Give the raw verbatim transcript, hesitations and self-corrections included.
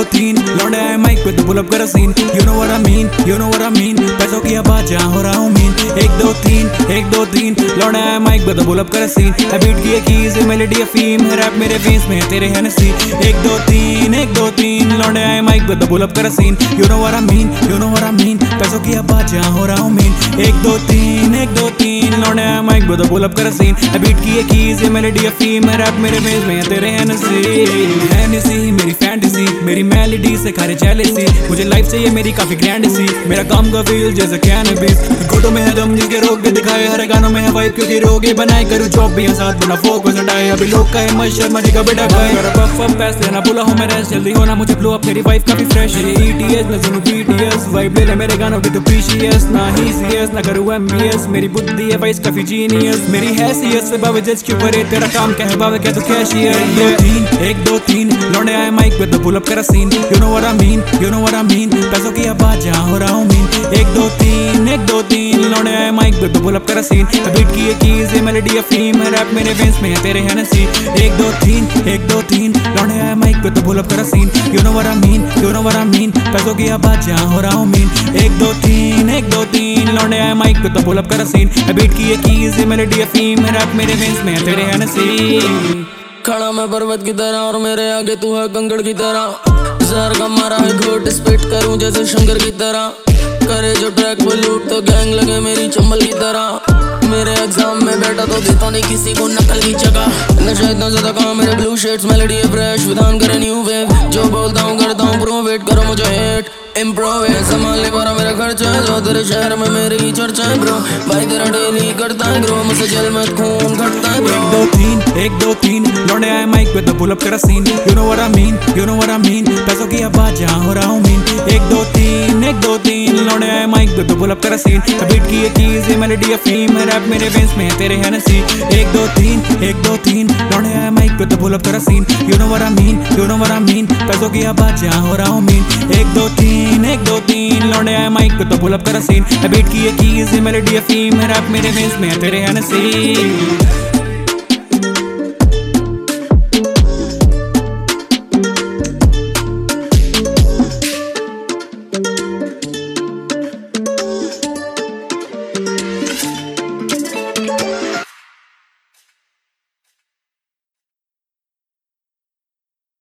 दो तीन लौंडे आए माइक पे तो पुल अप करा scene. You know what I mean, you know what I mean, पैसों की आवाज जहाँ हो रहा हूँ मीन। एक दो तीन एक दो तीन लौंडे आए माइक पे तो पुल अप करा सीन। बीट की कीज मेलोडी अफीम रैप मेरे फेस में तेरे है नसीब। एक दो तीन एक दो तीन लौंडे आए माइक पे तो पुल अप करा scene. You know what I mean, you know what I mean, पैसों की आवाज जहाँ हो रहा हूँ मीन। एक दो तीन एक दो तीन लौंडे आए माइक पे तो पुल अप करा सीन। बीट की कीज मेलोडी अफीम रैप मेरे फेस में तेरे है नसीब। है नसीब मेरी फैंटेसी, मेरी मेलोडी से खारे जेलसी, मुझे लाइफ चाहिए मेरी काफी ग्रैंड सी। मेरा काम का फील जैसे कैनबिस, घोटों में है दम जिसके रोक के दिखाए, हर गानों में है वाइब क्योंकि रोगे बनाए। करूँ जॉब भी है साथ बना फोकस हटाए, अभी लोग का है मशर मजी का बेटा खाए। मेरा पफ पफ पैसे ना बुला हूँ मैं रेस्ट, जल्दी होना मुझे फ्लो अप, मेरी वाइफ काफी फ्रेश है। ईटीएस ना सुनूं बीटीएस, वाइब ले ले मेरे गानों की तो प्रीशियस, ना ही सीएस ना करूँ एमबीएस। मेरी बुद्धि है वाइस काफी जीनियस, मेरी हैसियत से बाबे जज क्यों करे, तेरा काम क्या है बाबे क्या तू कैशियर। दो तीन एक दो तीन लौंडे आए माइक पे तो पुल अप करा scene. You know what I mean, you know what I mean, पैसों की आवाज जहाँ हो रहा हूँ मीन। एक दो तीन एक दो तीन लौंडे आए माइक पे तो पुल अप करा सीन। बीट की कीज मेलोडी अफीम रैप मेरे फेस में तेरे है नसीब। एक दो तीन एक दो तीन लौंडे आए माइक पे तो पुल अप करा scene. You know what I mean, you know what I mean, पैसों की आवाज जहाँ हो रहा हूँ मीन। एक दो तीन एक दो तीन लौंडे आए माइक पे तो पुल अप करा सीन। बीट की कीज मेलोडी अफीम रैप मेरे फेस में तेरे है नसीब। खड़ा मैं पर्वत की तरह और मेरे आगे तू है कंकड़ की तरह। जहर का मारा है घोट स्पिट करूं जैसे शंकर की तरह। करे जो ट्रैक वो लूट तो गैंग लगे मेरी चंबल की तरह। मेरे एग्जाम में बैठा तो देता नहीं किसी को नकल की जगह। नशा इतना ज्यादा कहाँ मेरे ब्लू शेड्स मेलोडी है फ्रेश, विधान करे न्यू वेव। जो बोलता हूँ करता हूँ प्रो, वेट करो मुझे हेट इम्प्रोव है। संभाल ले पारा मेरा खर्चा है, जो तेरे शहर में मेरी ही चर्चा है ब्रो। भाई तेरा डेली करता है ग्रो, मुझसे जेल में खून घटता है ब्रो। एक दो तीन एक दो तीन लौंडे आए माइक पे तो पुल अप करा scene. You know what I mean, you know what I mean, पैसों की आवाज जहाँ हो रहा हूँ मीन। एक दो तीन एक दो तीन लौंडे आए माइक पे तो पुल अप करा सीन। बीट की कीज मेलोडी अफीम रैप मेरे फेस में तेरे है नसीब। एक दो तीन एक दो तीन लौंडे आए माइक पे तो पुल अप करा scene. You know what I mean, you know what I mean, पैसों की आवाज जहाँ हो रहा हूँ मीन। एक दो तीन एक दो तीन लौंडे आए माइक पे तो पुल अप करा सीन। बीट की कीज मेलोडी अफीम रैप मेरे फेस में तेरे है नसीब।